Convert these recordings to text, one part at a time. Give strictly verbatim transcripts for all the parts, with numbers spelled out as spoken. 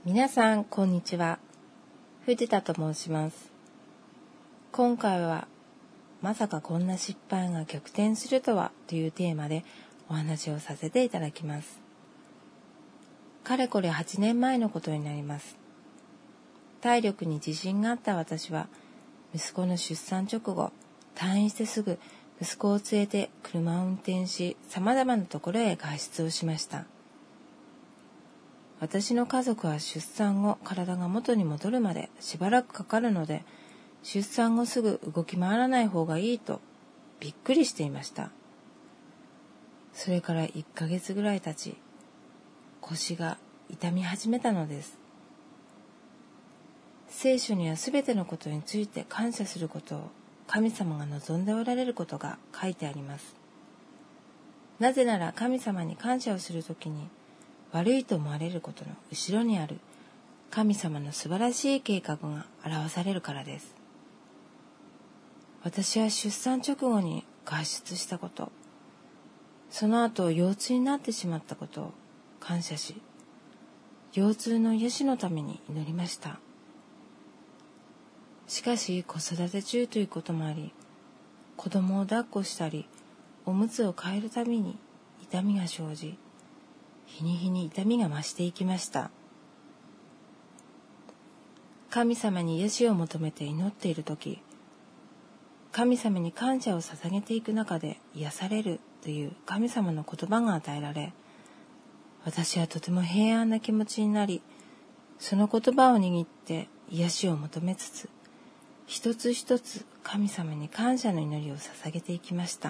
皆さんこんにちは。藤田と申します。今回はまさかこんな失敗が逆転するとはというテーマでお話をさせていただきます。かれこれはちねんまえのことになります。体力に自信があった私は息子の出産直後、退院してすぐ息子を連れて車を運転し、様々なところへ外出をしました。私の家族は出産後、体が元に戻るまでしばらくかかるので、出産後すぐ動き回らない方がいいとびっくりしていました。それからいっかげつぐらい経ち、腰が痛み始めたのです。聖書にはすべてのことについて感謝することを神様が望んでおられることが書いてあります。なぜなら神様に感謝をするときに、悪いと思われることの後ろにある神様の素晴らしい計画が表されるからです。私は出産直後に外出したこと、その後腰痛になってしまったことを感謝し、腰痛の癒しのために祈りました。しかし子育て中ということもあり、子供を抱っこしたり、おむつを替えるたびに痛みが生じ、日に日に痛みが増していきました。神様に癒しを求めて祈っているとき、神様に感謝を捧げていく中で癒されるという神様の言葉が与えられ、私はとても平安な気持ちになり、その言葉を握って癒しを求めつつ、一つ一つ神様に感謝の祈りを捧げていきました。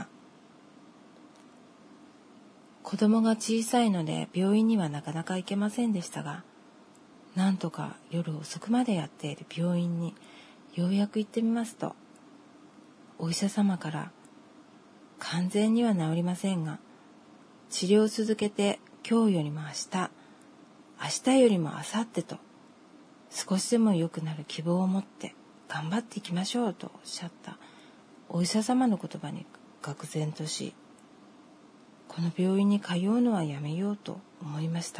子供が小さいので病院にはなかなか行けませんでしたが、なんとか夜遅くまでやっている病院にようやく行ってみますと、お医者様から完全には治りませんが、治療を続けて今日よりも明日、明日よりも明後日と少しでも良くなる希望を持って頑張っていきましょうとおっしゃったお医者様の言葉に愕然とし、この病院に通うのはやめようと思いました。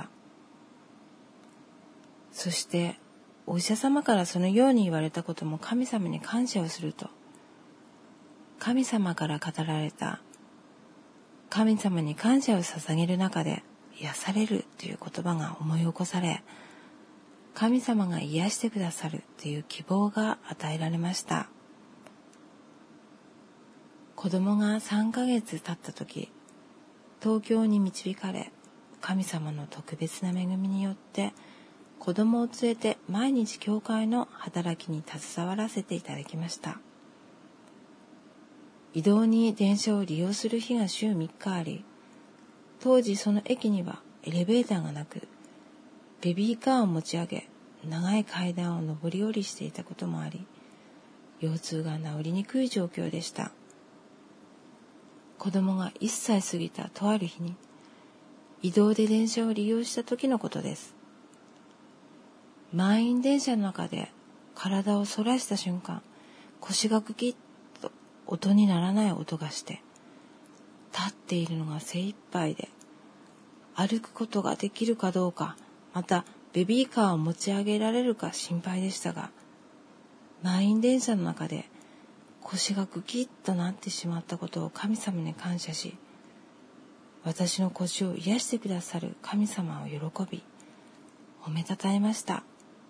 そしてお医者様からそのように言われたことも神様に感謝をすると、神様から語られた神様に感謝を捧げる中で癒されるという言葉が思い起こされ、神様が癒してくださるという希望が与えられました。子供がさんかげつ経った時、東京に導かれ、神様の特別な恵みによって子供を連れて毎日教会の働きに携わらせていただきました。移動に電車を利用する日が週みっかあり、当時その駅にはエレベーターがなく、ベビーカーを持ち上げ、長い階段を上り下りしていたこともあり、腰痛が治りにくい状況でした。子供がいっさい過ぎたとある日に、移動で電車を利用した時のことです。満員電車の中で体を反らした瞬間、腰がグキッと音にならない音がして、立っているのが精一杯で、歩くことができるかどうか、またベビーカーを持ち上げられるか心配でしたが、満員電車の中で腰がグキッとなってしまったことを神様に感謝し、私の腰を癒してくださる神様を喜び、褒めたたえました。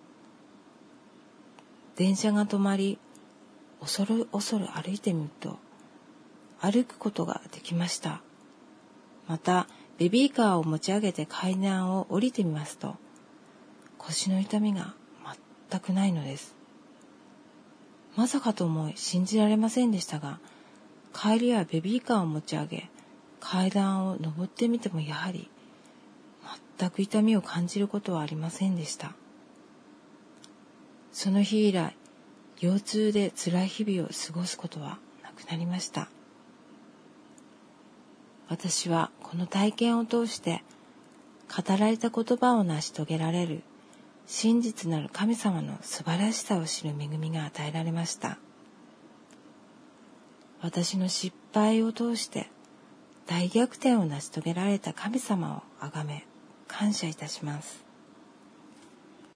電車が止まり、恐る恐る歩いてみると、歩くことができました。また、ベビーカーを持ち上げて階段を降りてみますと、腰の痛みが全くないのです。まさかと思い信じられませんでしたが、帰りはベビーカーを持ち上げ、階段を登ってみてもやはり、全く痛みを感じることはありませんでした。その日以来、腰痛で辛い日々を過ごすことはなくなりました。私はこの体験を通して、語られた言葉を成し遂げられる真実なる神様の素晴らしさを知る恵みが与えられました。私の失敗を通して大逆転を成し遂げられた神様をあがめ感謝いたします。